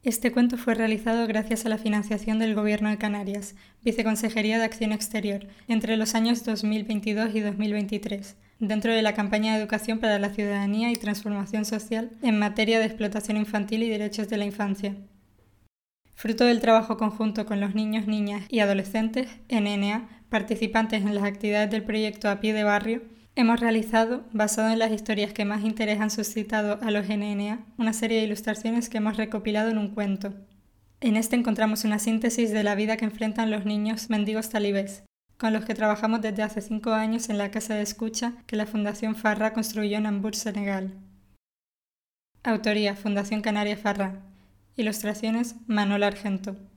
Este cuento fue realizado gracias a la financiación del Gobierno de Canarias, Viceconsejería de Acción Exterior, entre los años 2022 y 2023, dentro de la campaña de educación para la ciudadanía y transformación social en materia de explotación infantil y derechos de la infancia. Fruto del trabajo conjunto con los niños, niñas y adolescentes, NNA, participantes en las actividades del proyecto A Pie de Barrio, hemos realizado, basado en las historias que más interés han suscitado a los NNA, una serie de ilustraciones que hemos recopilado en un cuento. En este encontramos una síntesis de la vida que enfrentan los niños mendigos talibés, con los que trabajamos desde hace 5 años en la casa de escucha que la Fundación Farra construyó en Hamburg, Senegal. Autoría: Fundación Canaria Farra. Ilustraciones: Manuel Argento.